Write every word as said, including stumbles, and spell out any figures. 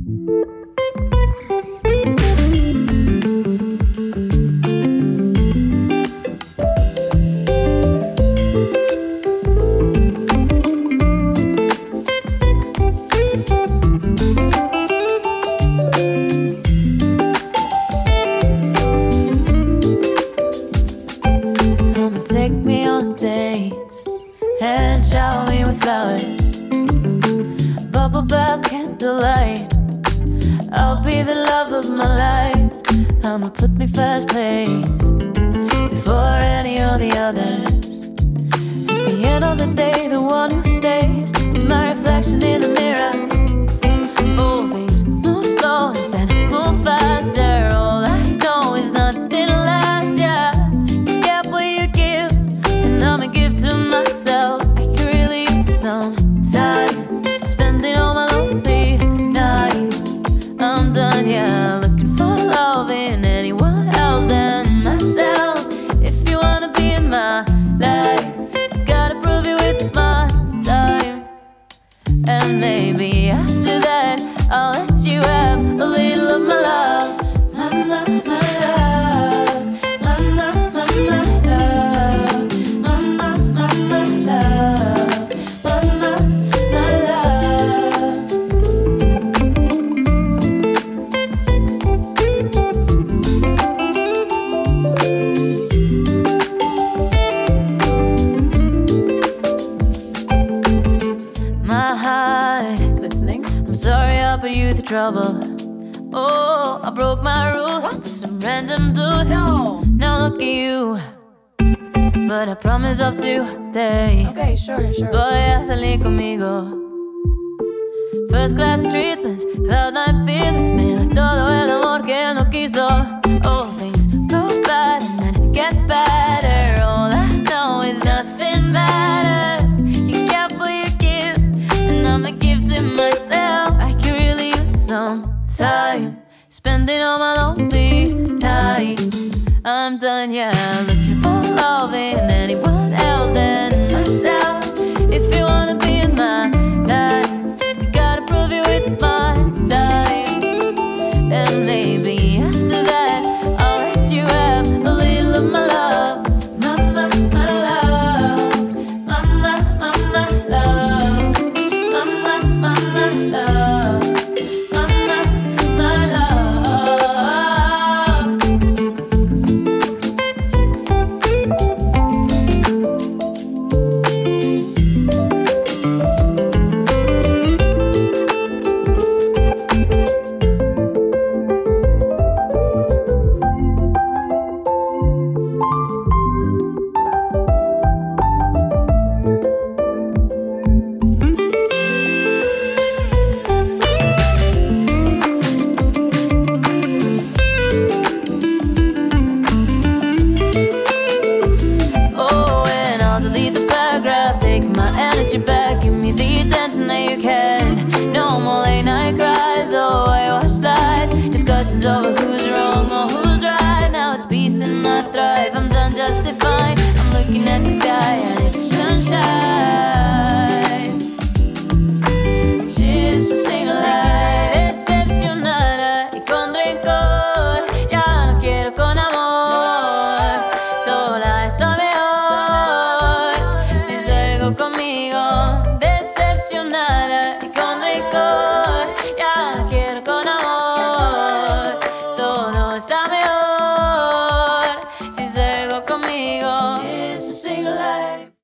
Take me on dates and shower me with flowers, bubble bath, candlelight. I'll be the love of my life. I'ma put me first place before any of the others. At the end of the day, the one who stays is my reflection in the mirror. Oh, things move slow and then move faster. All I know is nothing lasts, yeah. You get what you give, and I'ma give to myself. I can really use some time spending all my lonely nights. I'm done, yeah, looking for love in anyone else than myself. If you wanna be in my life, you gotta prove it with my time. And maybe after that, I'll let you have a little of my love. My, my, my love. My, my, my, my love. My, my, my, my love. My, my, my love. My heart, listening. I'm sorry I put you through trouble. Oh, I broke my rule. What? Some random dude. No. Now look at you. But I promise I'll do they. Okay, sure, sure. Voy a salir conmigo. First class treatments, cloud nine feelings. Me da todo el amor que él no quiso. Oh, things go bad and then get better. All I know is nothing matters. You get what you give, and I'ma give to myself. I can really use some time spending all my lonely nights. I'm done, yeah, looking for love in